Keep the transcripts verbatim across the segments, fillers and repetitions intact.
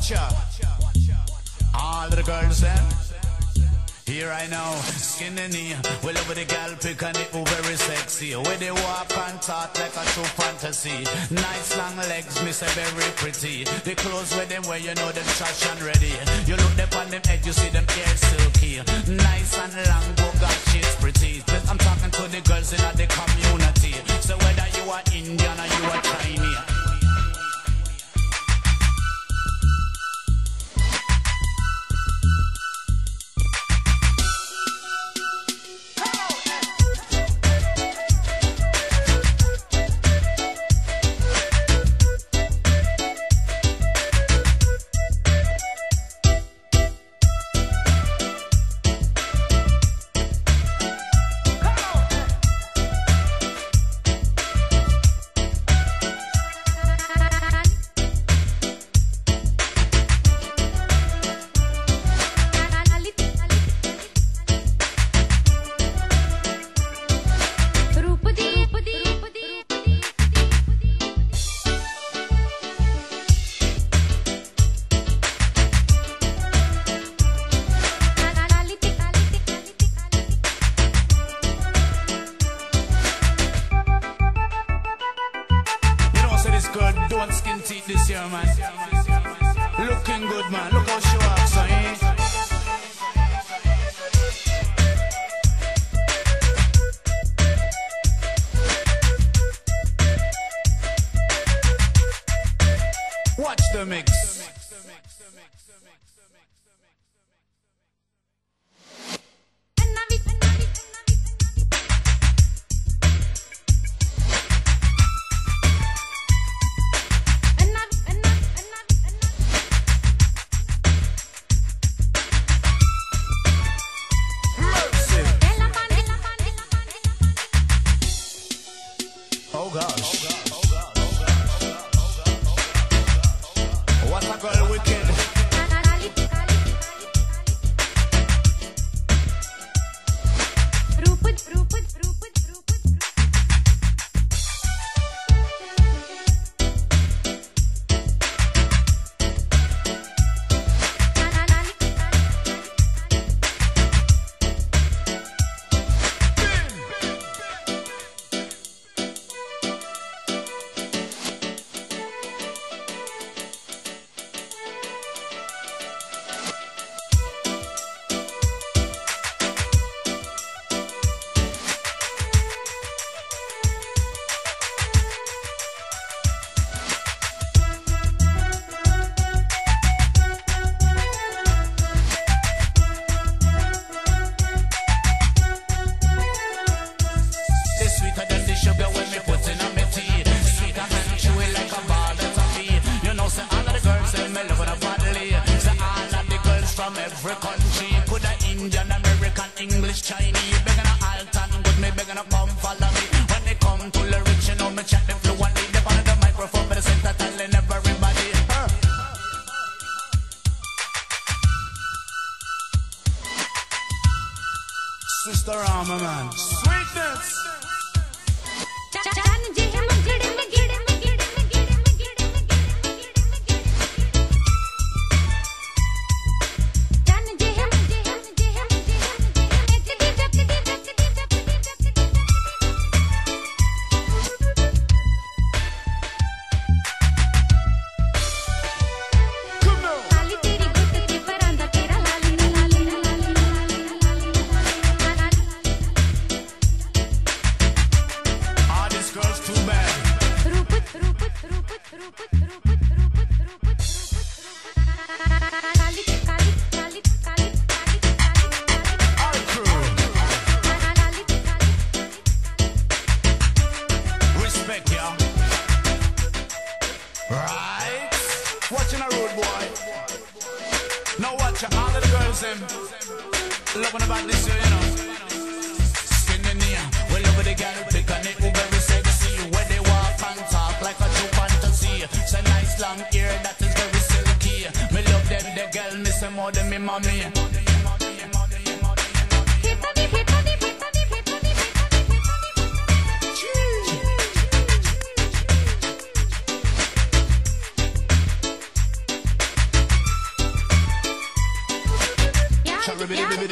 ya. All the girls them. Here I know, skinny knee. Well over the gal pick and it very sexy. Where they walk and talk like a true fantasy. Nice long legs, me say very pretty. The clothes where them wear, you know them trash and ready. You look them on them head, you see them hair silky. Nice and long, oh God, she's pretty. But I'm talking to the girls in the community. So whether you are Indian or you are Chinese.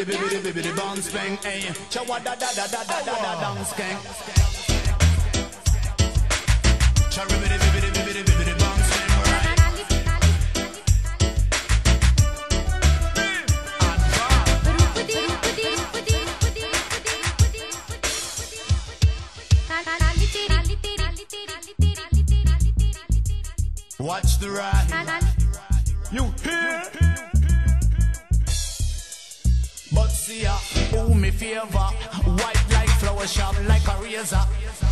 bibidi bibidi bounce bang, hey. Chawa da da da da da da da dance gang. Chawa bibidi bibidi bibidi bibidi bounce bang, right? Watch the ride. You hear? But see ya, who me favor? White like flower, sharp like a razor.